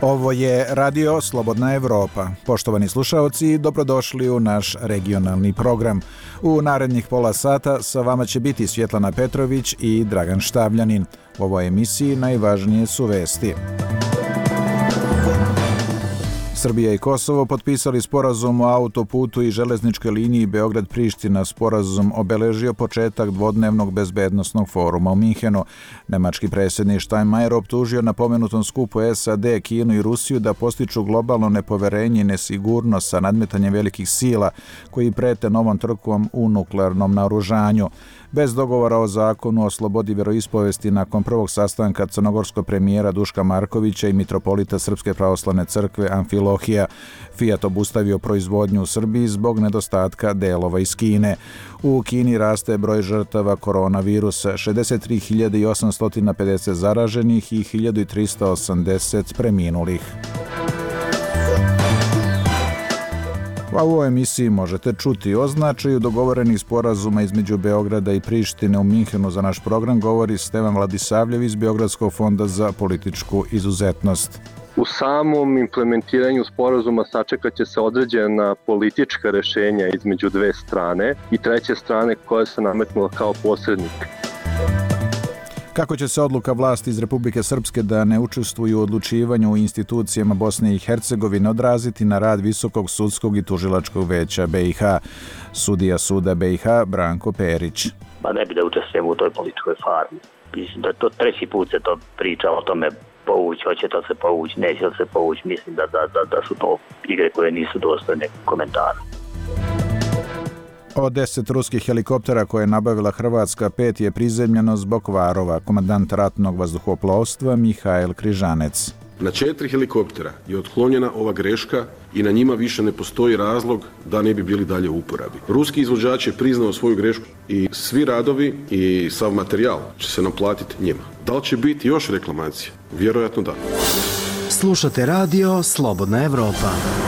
Ovo je Radio Slobodna Evropa. Poštovani slušaoci, dobrodošli u naš regionalni program. U narednih pola sata sa vama će biti Svjetlana Petrović i Dragan Štavljanin. U ovoj emisiji najvažnije su vesti. Srbija i Kosovo potpisali sporazum o autoputu i železničkoj liniji Beograd-Priština. Sporazum obeležio početak dvodnevnog bezbednosnog foruma u Minhenu. Nemački predsjednik Steinmeier optužio na pomenutom skupu SAD, Kinu i Rusiju da postiču globalno nepoverenje i nesigurnost sa nadmetanjem velikih sila koji prete novom trkom u nuklearnom naoružanju. Bez dogovora o zakonu o slobodi vjeroispovesti nakon prvog sastanka crnogorskog premijera Duška Markovića i mitropolita Srpske pravoslavne crkve Amfilohija, Fiat obustavio proizvodnju u Srbiji zbog nedostatka delova iz Kine. U Kini raste broj žrtava koronavirusa, 63.850 zaraženih i 1.380 preminulih. U ovoj emisiji možete čuti o značaju dogovorenih sporazuma između Beograda i Prištine u Minhenu. Za naš program govori Stevan Vladisavljević iz Beogradskog fonda za političku izuzetnost. U samom implementiranju sporazuma sačekat će se određena politička rješenja između dve strane i treće strane koja se nametnula kao posrednik. Kako će se odluka vlasti iz Republike Srpske da ne učestvuju u odlučivanju u institucijama Bosne i Hercegovine odraziti na rad Visokog sudskog i tužilačkog veća BiH? Sudija suda BiH Branko Perić. Pa ne bi da učestvujemo u toj političkoj farmi. Mislim da to treći put se to priča o tome povući, hoće to se povući, neće se povući. Mislim da su to igre koje nisu dostojne komentara. Od 10 ruskih helikoptera koje je nabavila Hrvatska, 5 je prizemljeno zbog kvarova. Komandant ratnog vazduhoplovstva Mihail Križanec. Na 4 helikoptera je otklonjena ova greška i na njima više ne postoji razlog da ne bi bili dalje u uporabi. Ruski izvođač je priznao svoju grešku i svi radovi i sav materijal će se naplatiti njima. Da li će biti još reklamacija? Vjerojatno da. Slušate Radio Slobodna Evropa.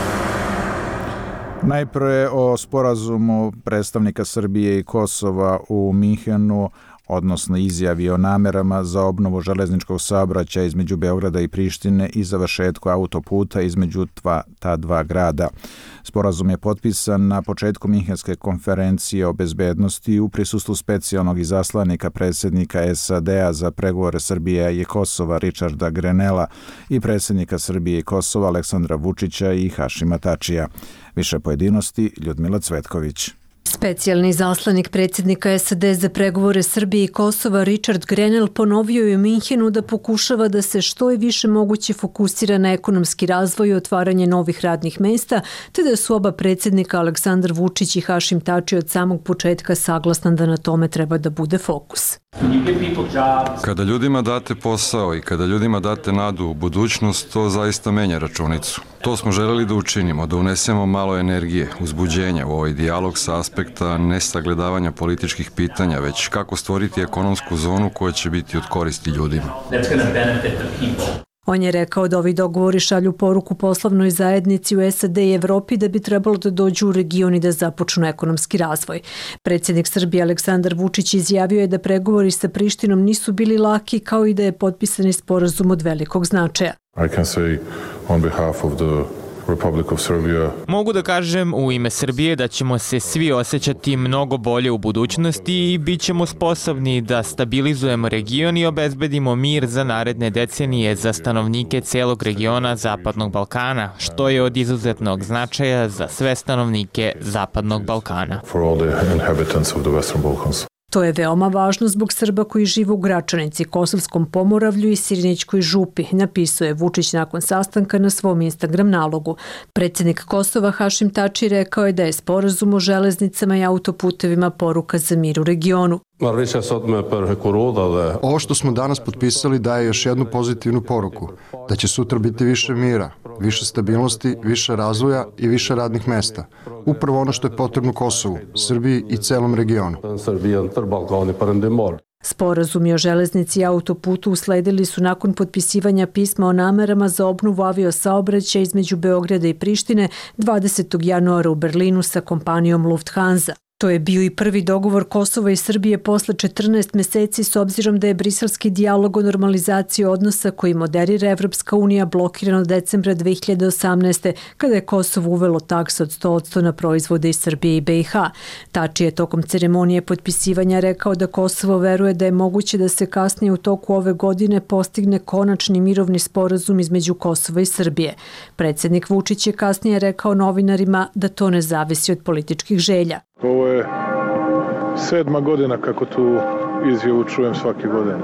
Najprije o sporazumu predstavnika Srbije i Kosova u Minhenu, odnosno izjavi o namerama za obnovu železničkog saobraćaja između Beograda i Prištine i završetku autoputa između ta dva grada. Sporazum je potpisan na početku Minhenske konferencije o bezbednosti u prisustvu specijalnog izaslanika predsjednika SAD-a za pregovore Srbije i Kosova Richarda Grenella i predsjednika Srbije i Kosova Aleksandra Vučića i Hašima Tačija. Više pojedinosti Ljudmila Cvetković. Specijalni izaslanik predsjednika SAD za pregovore Srbije i Kosova Richard Grenell ponovio je u Minhenu da pokušava da se što je više moguće fokusira na ekonomski razvoj i otvaranje novih radnih mesta, te da su oba predsjednika Aleksandar Vučić i Hašim Tači od samog početka saglasna da na tome treba da bude fokus. Kada ljudima date posao i kada ljudima date nadu u budućnost, to zaista menja računicu. To smo želeli da učinimo, da unesemo malo energije, uzbuđenja u ovaj dijalog sa aspekta nesagledavanja političkih pitanja, već kako stvoriti ekonomsku zonu koja će biti od koristi ljudima. On je rekao da ovi dogovori šalju poruku poslovnoj zajednici u SAD i Evropi da bi trebalo da dođu u region i da započnu ekonomski razvoj. Predsjednik Srbije Aleksandar Vučić izjavio je da pregovori sa Prištinom nisu bili laki, kao i da je potpisani sporazum od velikog značaja. I can say on behalf of the Republic of Serbia. Mogu da kažem u ime Srbije da ćemo se svi osjećati mnogo bolje u budućnosti i bit ćemo sposobni da stabilizujemo region i obezbedimo mir za naredne decenije za stanovnike celog regiona Zapadnog Balkana, što je od izuzetnog značaja za sve stanovnike Zapadnog Balkana. For all the inhabitants of the Western Balkans. To je veoma važno zbog Srba koji žive u Gračanici, Kosovskom Pomoravlju i Sirinićkoj župi, napisao je Vučić nakon sastanka na svom Instagram nalogu. Predsjednik Kosova Hašim Tači rekao je da je sporazum o železnicama i autoputevima poruka za mir u regionu. Ovo što smo danas potpisali daje još jednu pozitivnu poruku, da će sutra biti više mira, više stabilnosti, više razvoja i više radnih mesta. Upravo ono što je potrebno Kosovu, Srbiji i celom regionu. Sporazumi o železnici i autoputu usledili su nakon potpisivanja pisma o namerama za obnovu aviosaobraćaja između Beograda i Prištine 20. januara u Berlinu sa kompanijom Lufthansa. To je bio i prvi dogovor Kosova i Srbije posle 14 meseci s obzirom da je briselski dijalog o normalizaciji odnosa koji moderira Evropska unija blokiran od decembra 2018. kada je Kosovo uvelo taks od 100% na proizvode iz Srbije i BiH. Tači je tokom ceremonije potpisivanja rekao da Kosovo veruje da je moguće da se kasnije u toku ove godine postigne konačni mirovni sporazum između Kosova i Srbije. Predsjednik Vučić je kasnije rekao novinarima da to ne zavisi od političkih želja. Ovo je 7. godina kako tu izjavu čujem svake godine.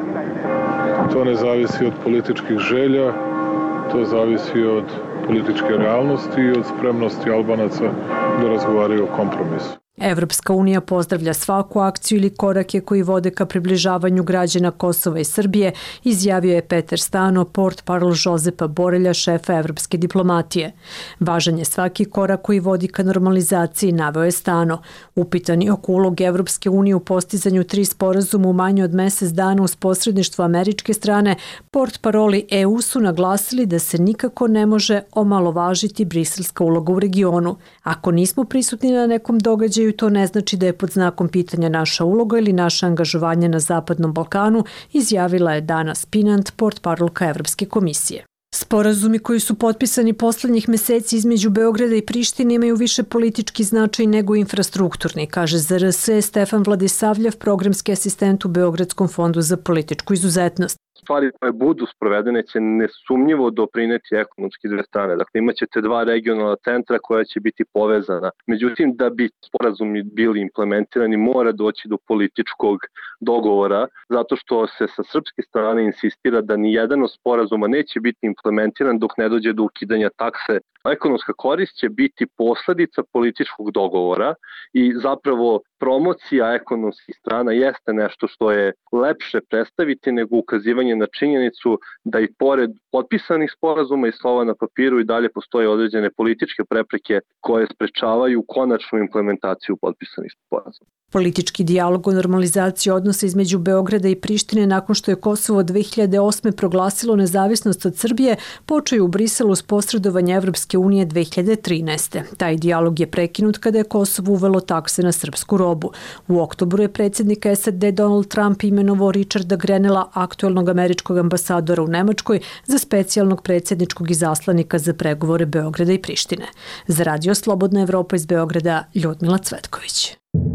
To ne zavisi od političkih želja, to zavisi od političke realnosti i od spremnosti Albanaca da razgovaraju o kompromisu. Evropska unija pozdravlja svaku akciju ili korake koji vode ka približavanju građana Kosova i Srbije, izjavio je Peter Stano, portparol Žozepa Borelja, šefa evropske diplomatije. Važan je svaki korak koji vodi ka normalizaciji, naveo je Stano. Upitani oko uloge Evropske unije u postizanju 3 sporazuma u manje od mesec dana uz posredništvo američke strane, portparoli EU su naglasili da se nikako ne može omalovažiti briselska uloga u regionu. Ako nismo prisutni na nekom događaju, to ne znači da je pod znakom pitanja naša uloga ili naše angažovanje na Zapadnom Balkanu, izjavila je Dana Spinant, portparolka Evropske komisije. Sporazumi koji su potpisani poslednjih meseci između Beograda i Prištine imaju više politički značaj nego infrastrukturni, kaže ZRS Stefan Vladisavljev, programski asistent u Beogradskom fondu za političku izuzetnost. Stvari koje budu sprovedene će nesumnjivo doprineti ekonomski dve strane. Dakle, imaćete 2 regionalna centra koja će biti povezana. Međutim, da bi sporazumi bili implementirani, mora doći do političkog dogovora, zato što se sa srpske strane insistira da ni jedan od sporazuma neće biti implementiran dok ne dođe do ukidanja takse. Ekonomska korist će biti posledica političkog dogovora i zapravo promocija ekonomskih strana jeste nešto što je lepše predstaviti nego ukazivanje na činjenicu da i pored potpisanih sporazuma i slova na papiru i dalje postoje određene političke prepreke koje sprečavaju konačnu implementaciju potpisanih sporazuma. Politički dijalog o normalizaciji odnosa između Beograda i Prištine nakon što je Kosovo 2008. proglasilo nezavisnost od Srbije počeo je u Briselu s posredovanja Evropske unije 2013. Taj dijalog je prekinut kada je Kosovo uvelo takse na srpsku robu. U oktobru je predsjednik SAD Donald Trump imenovao Richarda Grenella, aktuelnog američkog ambasadora u Nemačkoj, za specijalnog predsjedničkog izaslanika za pregovore Beograda i Prištine. Za Radio Slobodna Evropa iz Beograda, Ljudmila Cvetković.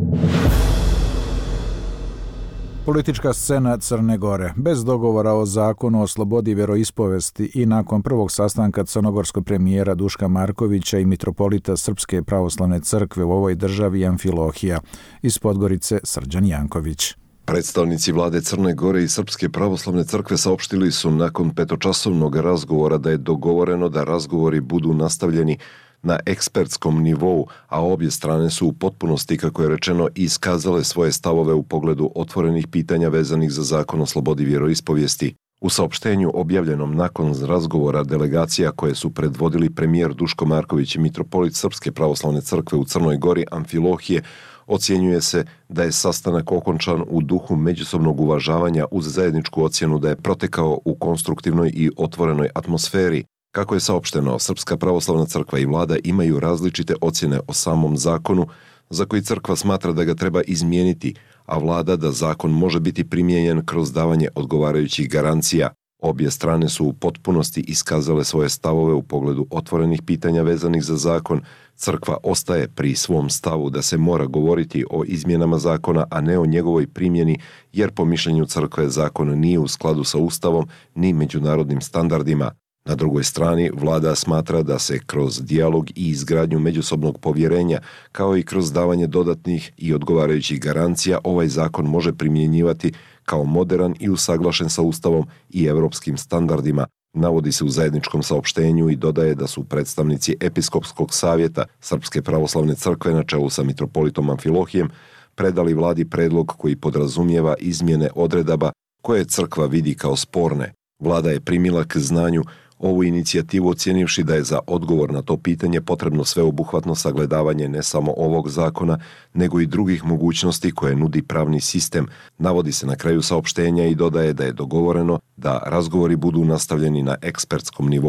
Politička scena Crne Gore. Bez dogovora o zakonu o slobodi vjeroispovesti i nakon prvog sastanka crnogorskog premijera Duška Markovića i mitropolita Srpske pravoslavne crkve u ovoj državi Amfilohija. Iz Podgorice Srđan Janković. Predstavnici vlade Crne Gore i Srpske pravoslavne crkve saopštili su nakon petočasovnog razgovora da je dogovoreno da razgovori budu nastavljeni na ekspertskom nivou, a obje strane su u potpunosti, kako je rečeno, iskazale svoje stavove u pogledu otvorenih pitanja vezanih za zakon o slobodi vjeroispovijesti. U saopštenju objavljenom nakon razgovora delegacija koje su predvodili premijer Duško Marković i mitropolit Srpske pravoslavne crkve u Crnoj Gori Amfilohije, ocjenjuje se da je sastanak okončan u duhu međusobnog uvažavanja uz zajedničku ocjenu da je protekao u konstruktivnoj i otvorenoj atmosferi. Kako je saopšteno, Srpska pravoslavna crkva i vlada imaju različite ocjene o samom zakonu, za koji crkva smatra da ga treba izmijeniti, a vlada da zakon može biti primijenjen kroz davanje odgovarajućih garancija. Obje strane su u potpunosti iskazale svoje stavove u pogledu otvorenih pitanja vezanih za zakon. Crkva ostaje pri svom stavu da se mora govoriti o izmjenama zakona, a ne o njegovoj primjeni, jer po mišljenju crkve zakon nije u skladu sa Ustavom ni međunarodnim standardima. Na drugoj strani, vlada smatra da se kroz dijalog i izgradnju međusobnog povjerenja, kao i kroz davanje dodatnih i odgovarajućih garancija, ovaj zakon može primjenjivati kao moderan i usaglašen sa Ustavom i evropskim standardima. Navodi se u zajedničkom saopštenju i dodaje da su predstavnici Episkopskog savjeta Srpske pravoslavne crkve na čelu sa mitropolitom Amfilohijem predali vladi predlog koji podrazumijeva izmjene odredaba koje crkva vidi kao sporne. Vlada je primila k znanju ovu inicijativu ocjenivši da je za odgovor na to pitanje potrebno sveobuhvatno sagledavanje ne samo ovog zakona, nego i drugih mogućnosti koje nudi pravni sistem. Navodi se na kraju saopštenja i dodaje da je dogovoreno da razgovori budu nastavljeni na ekspertskom nivou.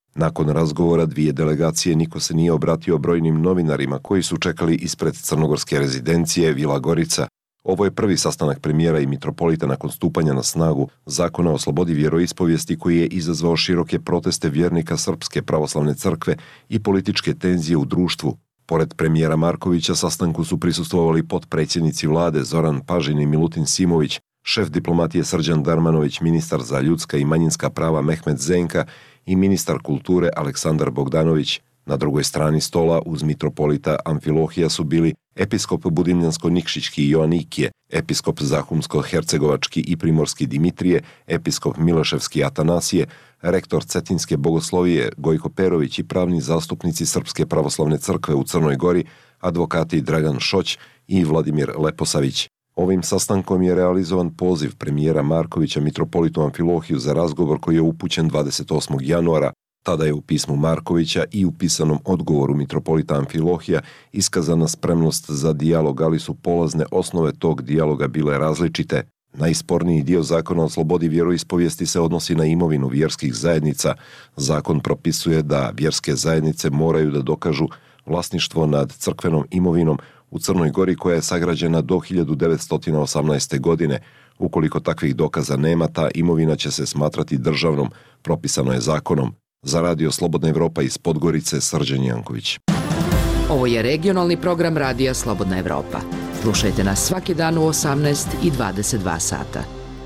Nakon razgovora dvije delegacije niko se nije obratio brojnim novinarima koji su čekali ispred crnogorske rezidencije Vila Gorica. Ovo je prvi sastanak premijera i mitropolita nakon stupanja na snagu Zakona o slobodi vjeroispovijesti koji je izazvao široke proteste vjernika Srpske pravoslavne crkve i političke tenzije u društvu. Pored premijera Markovića sastanku su prisustvovali potpredsjednici vlade Zoran Pažin i Milutin Simović, šef diplomatije Srđan Darmanović, ministar za ljudska i manjinska prava Mehmet Zenka i ministar kulture Aleksandar Bogdanović. Na drugoj strani stola uz mitropolita Amfilohija su bili episkop Budimljansko-Nikšićki Joanikije, episkop Zahumsko-Hercegovački i Primorski Dimitrije, episkop Miloševski Atanasije, rektor Cetinske bogoslovije Gojko Perović i pravni zastupnici Srpske pravoslavne crkve u Crnoj Gori, advokati Dragan Šoć i Vladimir Leposavić. Ovim sastankom je realizovan poziv premijera Markovića mitropolitu Amfilohiju za razgovor koji je upućen 28. januara. Tada je u pismu Markovića i u pisanom odgovoru mitropolita Amfilohija iskazana spremnost za dijalog, ali su polazne osnove tog dijaloga bile različite. Najsporniji dio Zakona o slobodi vjeroispovijesti se odnosi na imovinu vjerskih zajednica. Zakon propisuje da vjerske zajednice moraju da dokažu vlasništvo nad crkvenom imovinom u Crnoj Gori koja je sagrađena do 1918. godine. Ukoliko takvih dokaza nema, ta imovina će se smatrati državnom, propisano je zakonom. Za Radio Slobodna Evropa iz Podgorice, Srđan Janković. Ovo je regionalni program Radija Slobodna Evropa. Slušajte nas svaki dan u 18 i 22 sata.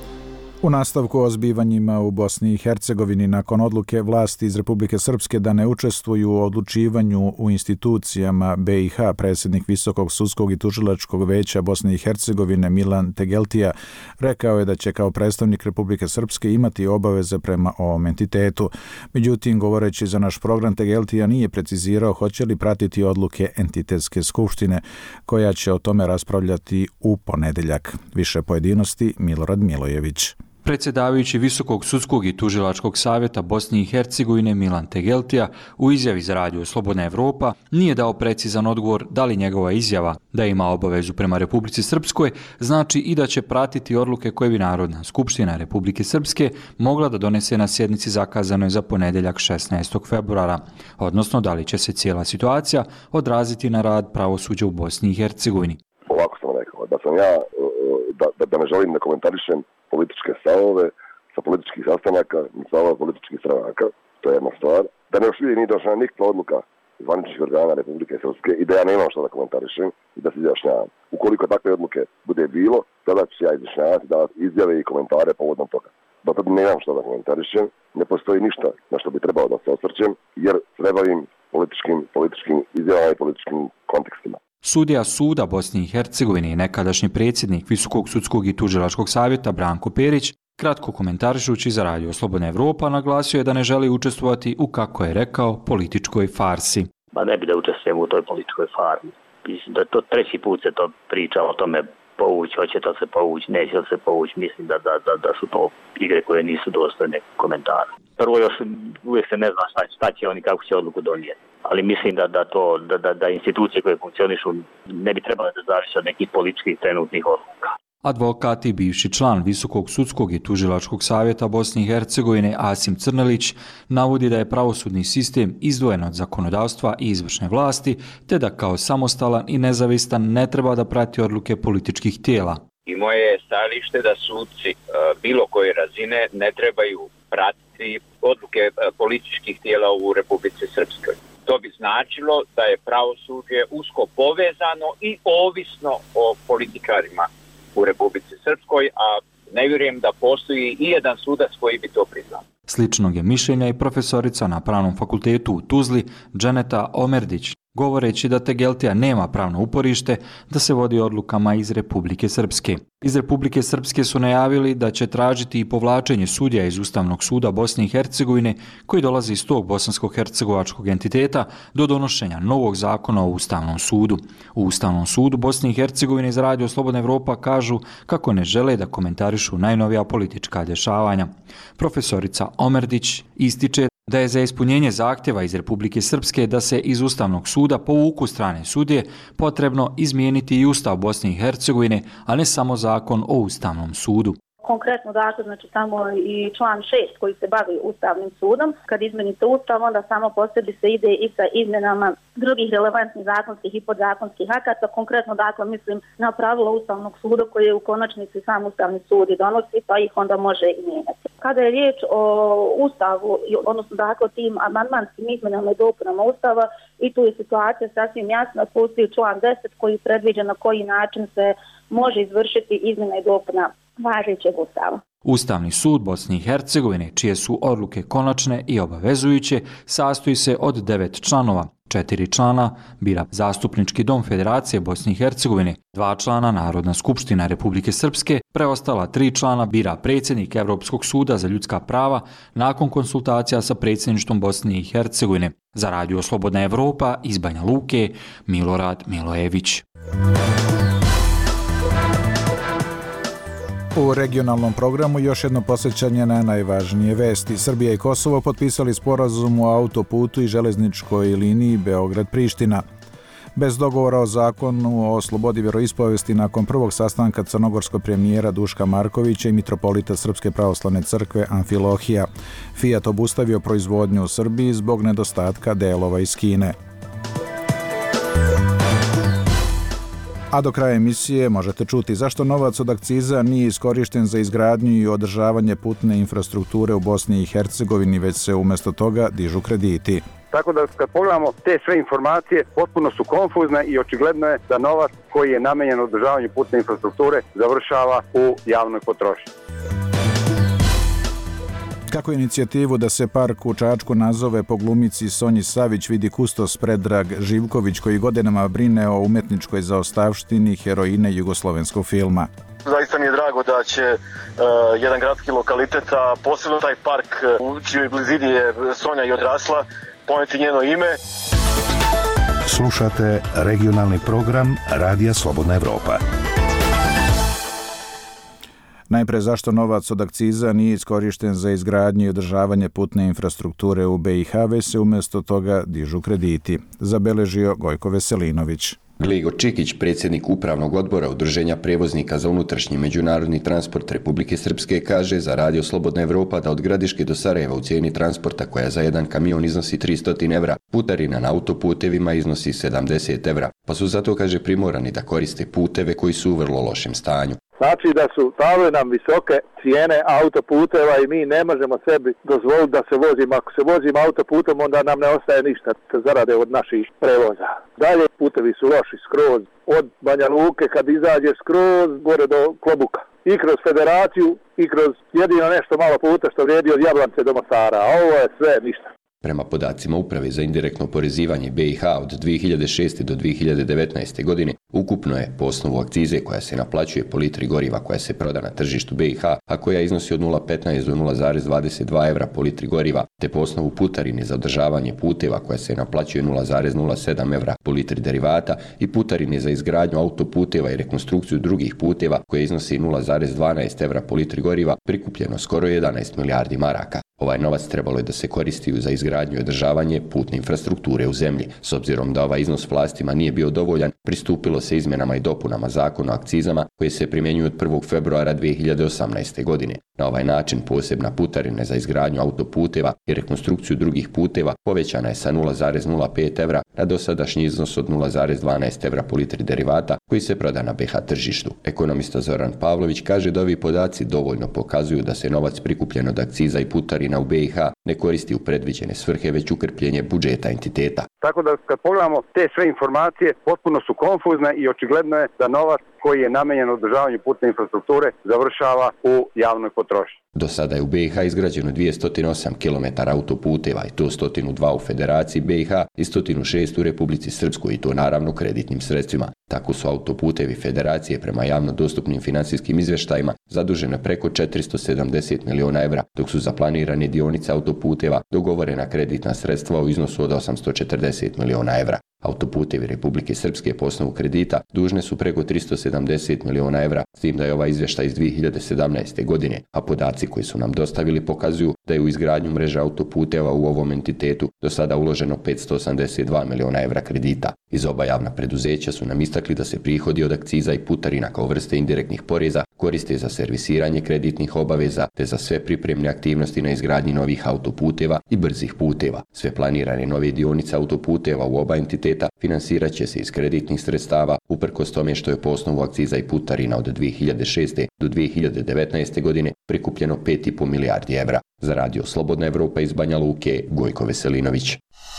U nastavku o zbivanjima u Bosni i Hercegovini nakon odluke vlasti iz Republike Srpske da ne učestvuju u odlučivanju u institucijama BiH, predsjednik Visokog sudskog i tužilačkog veća Bosne i Hercegovine Milan Tegeltija rekao je da će kao predstavnik Republike Srpske imati obaveze prema ovom entitetu. Međutim, govoreći za naš program, Tegeltija nije precizirao hoće li pratiti odluke entitetske skupštine koja će o tome raspravljati u ponedeljak. Više pojedinosti Milorad Milojević. Predsjedavajući Visokog sudskog i tužilačkog savjeta Bosne i Hercegovine Milan Tegeltija u izjavi za Radio Slobodna Evropa nije dao precizan odgovor da li njegova izjava da ima obavezu prema Republici Srpskoj znači i da će pratiti odluke koje bi Narodna skupština Republike Srpske mogla da donese na sjednici zakazanoj za ponedeljak 16. februara, odnosno da li će se cijela situacija odraziti na rad pravosuđa u Bosni i Hercegovini. Ovako sam rekao, da sam ja, da ne želim da komentarišem političke stavove sa političkih sastanaka i stavova političkih stranaka, to je jedna stvar. Da ne još uvijek nije došla nikakva odluka zvaničnih organa Republike Srpske i da ja nemam što da komentarišem i da se izjašnjavam. Ukoliko takve odluke bude bilo, tada ću se ja izjašnjavati, da izjave i komentare povodom toga. Do tada nemam što da komentarišem, ne postoji ništa na što bi trebao da se osvrćem, jer trebavim političkim izjavama i političkim kontekstima. Sudija Suda Bosne i Hercegovine i nekadašnji predsjednik Visokog sudskog i tužilačkog savjeta Branko Perić, kratko komentarišući za Radio Slobodna Evropa, naglasio je da ne želi učestvovati u, kako je rekao, političkoj farsi. Ma ne bi da učestvujem u toj političkoj farsi. Mislim da to treći put se to priča o tome povući, hoće to se povući, neće se povući. Mislim da su to igre koje nisu dostojne komentara. Prvo još uvijek se ne zna šta će oni, kako će odluku donijeti. Ali mislim da institucije koje funkcionišu ne bi trebale da zavise od nekih političkih trenutnih odluka. Advokat i bivši član Visokog sudskog i tužilačkog savjeta Bosne i Hercegovine Asim Crnelić navodi da je pravosudni sistem izdvojen od zakonodavstva i izvršne vlasti, te da kao samostalan i nezavistan ne treba da prati odluke političkih tijela. I moje je stajalište da sudci bilo koje razine ne trebaju pratiti odluke političkih tijela u Republici Srpskoj. To bi značilo da je pravosuđe usko povezano i ovisno o politikarima u Republici Srpskoj, a ne vjerujem da postoji i jedan sudac koji bi to priznao. Sličnog je mišljenja i profesorica na Pravnom fakultetu u Tuzli, Dženeta Omerdić, govoreći da Tegeltija nema pravno uporište da se vodi odlukama iz Republike Srpske. Iz Republike Srpske su najavili da će tražiti i povlačenje sudija iz Ustavnog suda Bosne i Hercegovine koji dolazi iz tog bosansko-hercegovačkog entiteta do donošenja novog zakona o Ustavnom sudu. U Ustavnom sudu Bosne i Hercegovine iz Radio Slobodna Evropa kažu kako ne žele da komentarišu najnovija politička dešavanja. Profesorica Omerdić ističe da je za ispunjenje zahtjeva iz Republike Srpske da se iz Ustavnog suda povuku strane sudije potrebno izmijeniti i Ustav Bosne i Hercegovine, a ne samo zakon o Ustavnom sudu. Konkretno dakle, znači samo i član 6 koji se bavi Ustavnim sudom. Kad izmenite Ustav, onda samo po sebi se ide i sa izmenama drugih relevantnih zakonskih i podzakonskih akata. Konkretno dakle mislim na pravila Ustavnog suda koje u konačnici sam Ustavni sud i donosi, pa ih onda može i mijenjati. Kada je riječ o Ustavu, odnosno dakle tim amandmanskim izmenama i dopunama Ustava, i tu je situacija sasvim jasna, postoji član 10 koji predviđa na koji način se može izvršiti izmjena i dopuna važećeg Ustava. Ustavni sud Bosne i Hercegovine, čije su odluke konačne i obavezujuće, sastoji se od 9 članova. 4 člana bira Zastupnički dom Federacije Bosne i Hercegovine, 2 člana Narodna skupština Republike Srpske, preostala 3 člana bira predsjednik Evropskog suda za ljudska prava nakon konsultacija sa predsjedništvom Bosne i Hercegovine. Za Radio Slobodna Evropa iz Banja Luke, Milorad Milojević. U regionalnom programu još jedno posjećanje na najvažnije vesti. Srbija i Kosovo potpisali sporazum o autoputu i železničkoj liniji Beograd-Priština. Bez dogovora o zakonu o slobodi vjeroispovesti nakon prvog sastanka crnogorskog premijera Duška Markovića i mitropolita Srpske pravoslavne crkve Amfilohija, Fiat obustavio proizvodnju u Srbiji zbog nedostatka delova iz Kine. A do kraja emisije možete čuti zašto novac od akciza nije iskorišten za izgradnju i održavanje putne infrastrukture u Bosni i Hercegovini, već se umjesto toga dižu krediti. Tako da kad pogledamo te sve informacije, potpuno su konfuzne i očigledno je da novac koji je namenjen održavanju putne infrastrukture završava u javnoj potrošnji. Kako inicijativu da se park u Čačku nazove po glumici Sonji Savić vidi kustos Predrag Živković, koji godinama brine o umetničkoj zaostavštini heroine jugoslovenskog filma. Zaista mi je drago da će jedan gradski lokalitet, a posebno taj park u čijoj blizini je Sonja i odrasla, poneti njeno ime. Slušate regionalni program Radija Slobodna Evropa. Najpre, zašto novac od akciza nije iskorišten za izgradnju i održavanje putne infrastrukture u BiH, već se umjesto toga dižu krediti, zabeležio Gojko Veselinović. Gligo Čikić, predsjednik Upravnog odbora Udruženja prevoznika za unutrašnji međunarodni transport Republike Srpske, kaže za Radio Slobodna Evropa da od Gradiške do Sarajeva u cijeni transporta, koja za jedan kamion iznosi 300 evra, putarina na autoputevima iznosi 70 evra, pa su zato, kaže, primorani da koriste puteve koji su u vrlo lošem stanju. Znači da su stavili nam visoke cijene autoputeva i mi ne možemo sebi dozvoliti da se vozimo. Ako se vozimo autoputom, onda nam ne ostaje ništa zarade od naših prevoza. Dalje, putevi su loši skroz. Od Banja Luke kad izađe skroz gore do Klobuka. I kroz Federaciju, i kroz jedino nešto malo puta što vrijedi od Jablance do Mostara. A ovo je sve ništa. Prema podacima Uprave za indirektno porezivanje BiH od 2006. do 2019. godine, ukupno je po osnovu akcize koja se naplaćuje po litri goriva koja se proda na tržištu BiH, a koja iznosi od 0,15 do 0,22 evra po litri goriva, te po osnovu putarine za održavanje puteva koja se naplaćuje 0,07 evra po litri derivata i putarine za izgradnju autoputeva i rekonstrukciju drugih puteva koja iznosi 0,12 evra po litri goriva, prikupljeno skoro 11 milijardi maraka. Ovaj novac trebalo je da se koristi za izgradnju i održavanje putne infrastrukture u zemlji. S obzirom da ovaj iznos vlastima nije bio dovoljan, pristupilo se izmjenama i dopunama zakona o akcizama koje se primjenjuju od 1. februara 2018. godine. Na ovaj način posebna putarina za izgradnju autoputeva i rekonstrukciju drugih puteva povećana je sa 0,05 evra na dosadašnji iznos od 0,12 evra po litri derivata koji se proda na BiH tržištu. Ekonomista Zoran Pavlović kaže da ovi podaci dovoljno pokazuju da se novac prikupljen od akciza i putarina u BiH ne koristi u predviđene svrhe, već u krpljenje budžeta entiteta. Tako da kad pogledamo te sve informacije, potpuno su konfuzne i očigledno je da novac koji je namenjen održavanju putne infrastrukture završava u javnoj potrošnji. Do sada je u BiH izgrađeno 208 km autoputeva i to 102 u Federaciji BiH i 106 u Republici Srpskoj i to naravno kreditnim sredstvima. Tako su autoputevi Federacije prema javno dostupnim financijskim izvještajima zadužene preko 470 miliona evra, dok su za planirane dionice autoputeva dogovorena kreditna sredstva u iznosu od 840 miliona evra. Autoputevi Republike Srpske po osnovu kredita dužne su preko 370 miliona evra, s tim da je ovaj izvještaj iz 2017. godine, a podaci koji su nam dostavili pokazuju da je u izgradnju mreže autoputeva u ovom entitetu do sada uloženo 582 miliona evra kredita. Iz oba javna preduzeća su nam istakli da se prihodi od akciza i putarina kao vrste indirektnih poreza koriste za servisiranje kreditnih obaveza te za sve pripremne aktivnosti na izgradnji novih autoputeva i brzih puteva. Sve planirane nove dionice autoputeva u oba entiteta finansirat će se iz kreditnih sredstava, uprkos tome što je po osnovu akciza i putarina od 2006. do 2019. godine prikupljeno 5,5 milijardi evra. Za Radio Slobodna Evropa iz Banja Luke, Gojko Veselinović.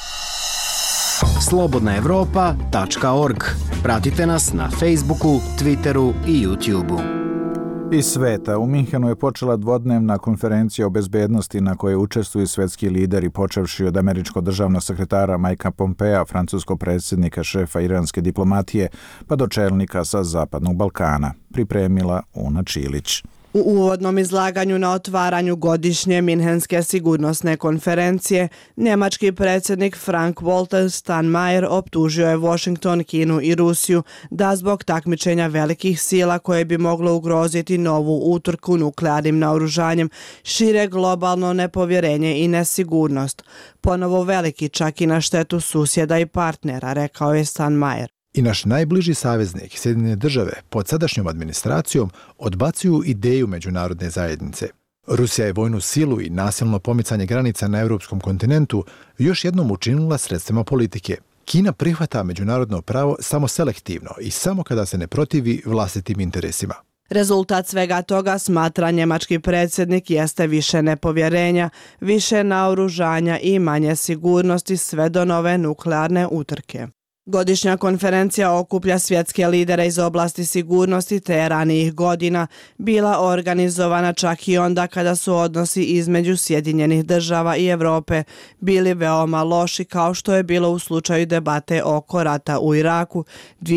slobodnaevropa.org. Pratite nas na Facebooku, Twitteru i YouTubeu. Iz sveta, u Minhenu je počela dvodnevna konferencija o bezbednosti na kojoj učestvuju svetski lideri, počevši od američkog državnog sekretara Mikea Pompea, francuskog predsjednika, šefa iranske diplomatije, pa do čelnika sa Zapadnog Balkana, pripremila Una Čilić. U uvodnom izlaganju na otvaranju godišnje Minhenske sigurnosne konferencije, njemački predsjednik Frank-Walter Steinmeier optužio je Washington, Kinu i Rusiju da zbog takmičenja velikih sila koje bi moglo ugroziti novu utrku nuklearnim naoružanjem šire globalno nepovjerenje i nesigurnost. Ponovo veliki čak i na štetu susjeda i partnera, rekao je Steinmeier. I naš najbliži saveznik, Sjedinjene države, pod sadašnjom administracijom odbacuju ideju međunarodne zajednice. Rusija je vojnu silu i nasilno pomicanje granica na europskom kontinentu još jednom učinila sredstvima politike. Kina prihvata međunarodno pravo samo selektivno i samo kada se ne protivi vlastitim interesima. Rezultat svega toga, smatra njemački predsjednik, jeste više nepovjerenja, više naoružanja i manje sigurnosti sve do nove nuklearne utrke. Godišnja konferencija okuplja svjetske lidere iz oblasti sigurnosti te je ranijih godina bila organizovana čak i onda kada su odnosi između Sjedinjenih država i Europe bili veoma loši, kao što je bilo u slučaju debate oko rata u Iraku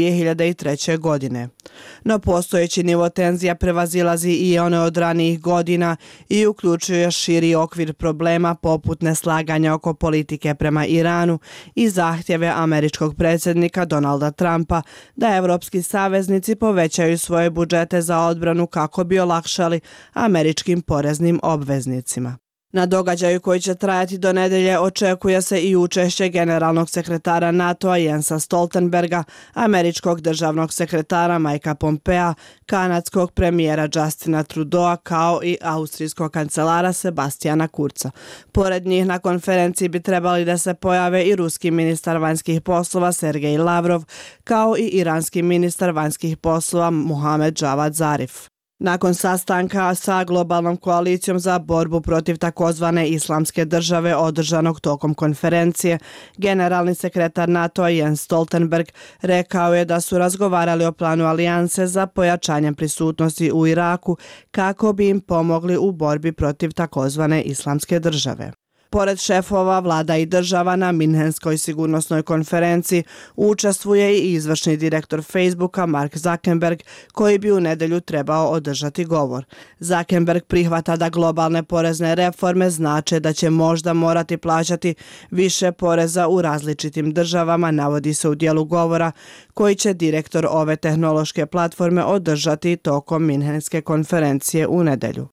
2003. godine. No postojeći nivo tenzija prevazilazi i one od ranijih godina i uključuje širi okvir problema poput neslaganja oko politike prema Iranu i zahtjeve američkog predsjednika Donalda Trumpa da evropski saveznici povećaju svoje budžete za odbranu kako bi olakšali američkim poreznim obveznicima. Na događaju koji će trajati do nedelje očekuje se i učešće generalnog sekretara NATO-a Jensa Stoltenberga, američkog državnog sekretara Mikea Pompea, kanadskog premijera Justina Trudeau kao i austrijskog kancelara Sebastiana Kurza. Pored njih na konferenciji bi trebali da se pojave i ruski ministar vanjskih poslova Sergej Lavrov, kao i iranski ministar vanjskih poslova Mohamed Javad Zarif. Nakon sastanka sa globalnom koalicijom za borbu protiv takozvane islamske države održanog tokom konferencije, generalni sekretar NATO-a Jens Stoltenberg rekao je da su razgovarali o planu alijanse za pojačanjem prisutnosti u Iraku kako bi im pomogli u borbi protiv takozvane islamske države. Pored šefova vlada i država na Minhenskoj sigurnosnoj konferenciji učestvuje i izvršni direktor Facebooka Mark Zuckerberg, koji bi u nedjelju trebao održati govor. Zuckerberg prihvata da globalne porezne reforme znače da će možda morati plaćati više poreza u različitim državama, navodi se u dijelu govora koji će direktor ove tehnološke platforme održati tokom Minhenske konferencije u nedjelju.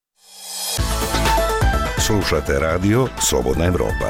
Slušate radio Slobodna Evropa.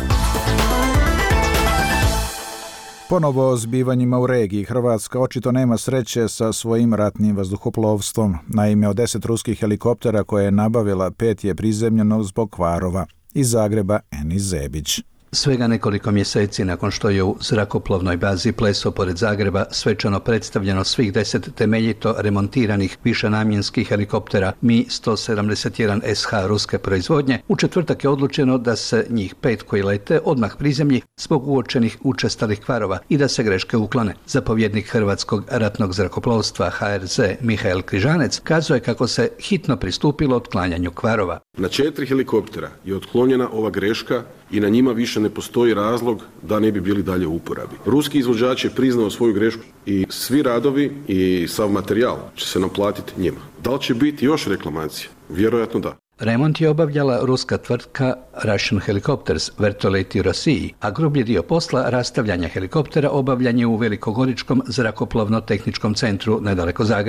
Ponovo o zbivanjima u regiji. Hrvatska očito nema sreće sa svojim ratnim vazduhoplovstvom. Naime, od 10 ruskih helikoptera koje je nabavila, 5 je prizemljeno zbog kvarova. Iz Zagreba, Enis Zebić. Svega nekoliko mjeseci nakon što je u zrakoplovnoj bazi Pleso pored Zagreba svečano predstavljeno svih 10 temeljito remontiranih višenamjenskih helikoptera Mi-171 SH ruske proizvodnje, u četvrtak je odlučeno da se njih 5 koji lete odmah prizemlji zbog uočenih učestalih kvarova i da se greške uklone. Zapovjednik Hrvatskog ratnog zrakoplovstva HRZ Mihael Križanec kazuje kako se hitno pristupilo otklanjanju kvarova. Na 4 helikoptera je otklonjena ova greška i na njima više ne postoji razlog da ne bi bili dalje u uporabi. Ruski izvođač je priznao svoju grešku i svi radovi i sav materijal će se naplatiti njima. Da li će biti još reklamacija? Vjerojatno da. Remont je obavljala ruska tvrtka Russian Helicopters, vertoleti u Rusiji, a grublji dio posla rastavljanja helikoptera obavljan je u Velikogoričkom zrakoplovno-tehničkom centru nedaleko Zagreba.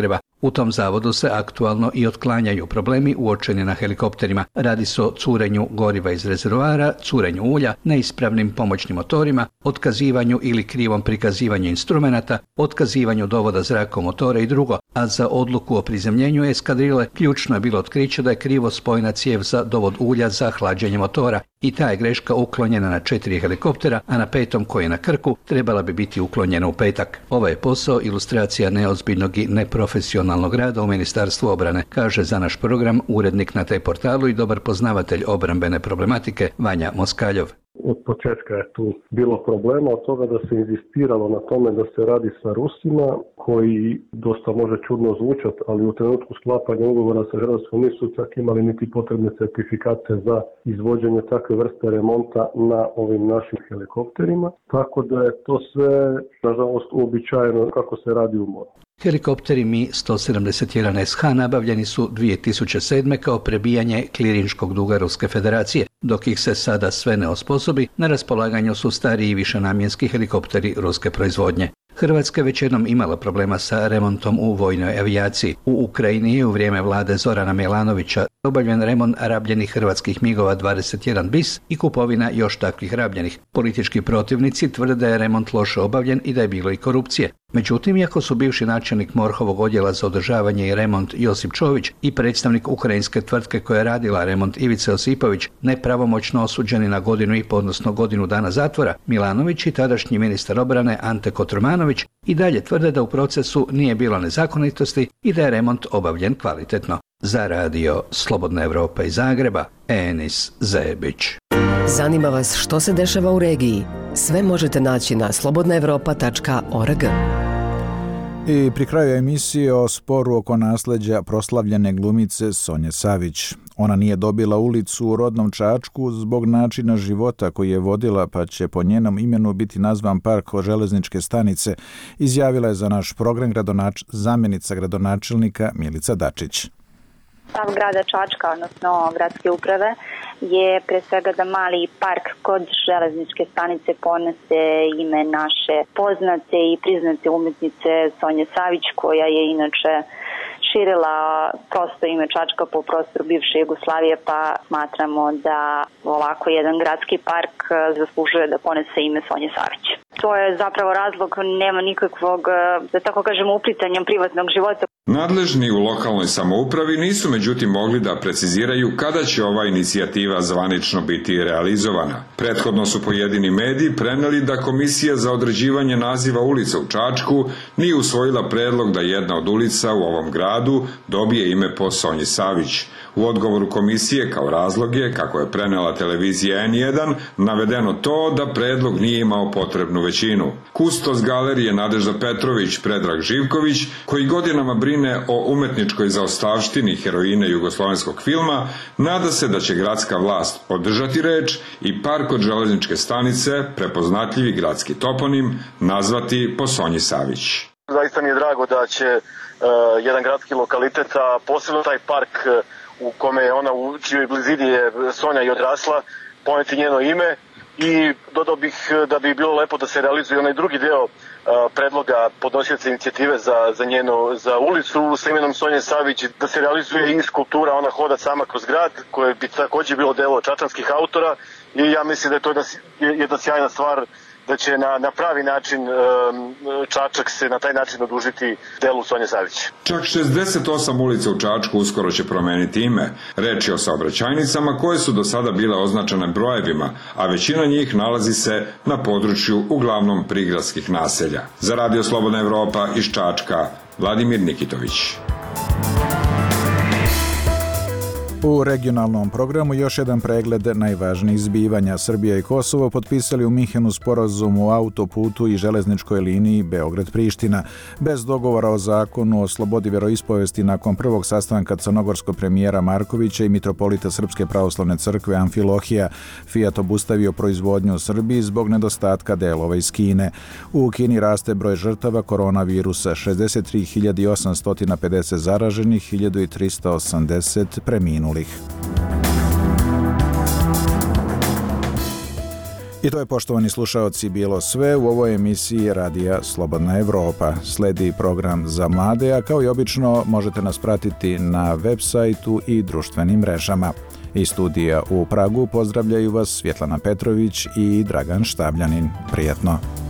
U tom zavodu se aktualno i otklanjaju problemi uočeni na helikopterima. Radi se o curenju goriva iz rezervoara, curenju ulja, neispravnim pomoćnim motorima, otkazivanju ili krivom prikazivanju instrumenata, otkazivanju dovoda zraka u motore i drugo, a za odluku o prizemljenju eskadrile ključno je bilo otkriće da je krivo spojena cijev za dovod ulja za hlađenje motora i ta je greška uklonjena na 4 helikoptera, a na 5. koji je na Krku trebala bi biti uklonjena u petak. Ovaj je posao ilustracija neozbiljnog i neprofesionalnog rada u Ministarstvu obrane, kaže za naš program urednik na T-portalu i dobar poznavatelj obrambene problematike Vanja Moskaljov. Od početka je tu bilo problema od toga da se inzistiralo na tome da se radi sa Rusima, koji dosta može čudno zvučati, ali u trenutku sklapanja ugovora sa Hrvatskom nisu čak imali niti potrebne certifikate za izvođenje takve vrste remonta na ovim našim helikopterima. Tako da je to sve, nažalost, uobičajeno kako se radi u moru. Helikopteri Mi-171SH nabavljeni su 2007. kao prebijanje klirinškog duga Ruske federacije. Dok ih se sada sve ne osposobi, na raspolaganju su stariji i višenamjenski helikopteri ruske proizvodnje. Hrvatska je već jednom imala problema sa remontom u vojnoj avijaciji. U Ukrajini je u vrijeme vlade Zorana Milanovića obavljen remont rabljenih hrvatskih MIG-ova 21 bis i kupovina još takvih rabljenih. Politički protivnici tvrde da je remont loše obavljen i da je bilo i korupcije. Međutim, iako su bivši načelnik MORH-ovog odjela za održavanje i remont Josip Čović i predstavnik ukrajinske tvrtke koja je radila remont Ivica Josipović nepravomoćno osuđeni na 1,5 odnosno godinu dana zatvora, Milanović i tadašnji ministar obrane Ante Kotromanović i dalje tvrde da u procesu nije bilo nezakonitosti i da je remont obavljen kvalitetno. Za radio Slobodna Evropa iz Zagreba, Enis Zebić. Zanima vas što se dešava u regiji? Sve možete naći na slobodnaevropa.org. I pri kraju emisije o sporu oko nasleđa proslavljene glumice Sonje Savić. Ona nije dobila ulicu u rodnom Čačku zbog načina života koji je vodila, pa će po njenom imenu biti nazvan park železničke stanice, izjavila je za naš program zamjenica gradonačelnika Milica Dačić. Stav grada Čačka, odnosno gradske uprave, je pre svega da mali park kod železničke stanice ponese ime naše poznate i priznate umetnice Sonje Savić, koja je inače širila prosto ime Čačka po prostoru bivše Jugoslavije, pa smatramo da ovako jedan gradski park zaslužuje da ponese ime Sonje Savić. To je zapravo razlog, nema nikakvog, da tako kažemo, uplitanja privatnog života. Nadležni u lokalnoj samoupravi nisu međutim mogli da preciziraju kada će ova inicijativa zvanično biti realizovana. Prethodno su pojedini mediji preneli da Komisija za određivanje naziva ulica u Čačku nije usvojila predlog da jedna od ulica u ovom gradu dobije ime po Sonji Savić. U odgovoru komisije kao razlog je, kako je prenela televizija N1, navedeno to da predlog nije imao potrebnu većinu. Kustos galerije Nadežda Petrović Predrag Živković, koji godinama brine o umetničkoj zaostavštini heroine jugoslovenskog filma, nada se da će gradska vlast održati reč i park od železničke stanice, prepoznatljivi gradski toponim, nazvati po Sonji Savić. Zaista mi je drago da će jedan gradski lokalitet, a posebno taj park u kome je ona, u čijoj blizini je Sonja i odrasla, poneti njeno ime, i dodao bih da bi bilo lepo da se realizuje onaj drugi deo predloga podnosioca inicijative za ulicu sa imenom Sonje Savić, da se realizuje i skulptura Ona hoda sama kroz grad, koje bi također bilo delo čačanskih autora, i ja mislim da je to jedna sjajna stvar, da će na pravi način Čačak se na taj način odužiti delu Sonje Savić. Čak 68 ulica u Čačku uskoro će promeniti ime. Reč je o saobraćajnicama koje su do sada bile označene brojevima, a većina njih nalazi se na području uglavnom prigradskih naselja. Za Radio Slobodna Evropa iz Čačka, Vladimir Nikitović. U regionalnom programu još jedan pregled najvažnijih zbivanja. Srbija i Kosovo potpisali u Minhenu sporazum o autoputu i železničkoj liniji Beograd-Priština. Bez dogovora o zakonu o slobodi vjeroispovesti nakon prvog sastanka crnogorskog premijera Markovića i mitropolita Srpske pravoslavne crkve Amfilohija, Fiat obustavio proizvodnju u Srbiji zbog nedostatka delova iz Kine. U Kini raste broj žrtava koronavirusa, 63.850 zaraženih, 1.380 preminulih. I to je, poštovani slušaoci, bilo sve u ovoj emisiji Radija Slobodna Evropa. Sledi program za mlade, a kao i obično možete nas pratiti na web sajtu i društvenim mrežama. Iz studija u Pragu pozdravljaju vas Svjetlana Petrović i Dragan Štabljanin. Prijatno!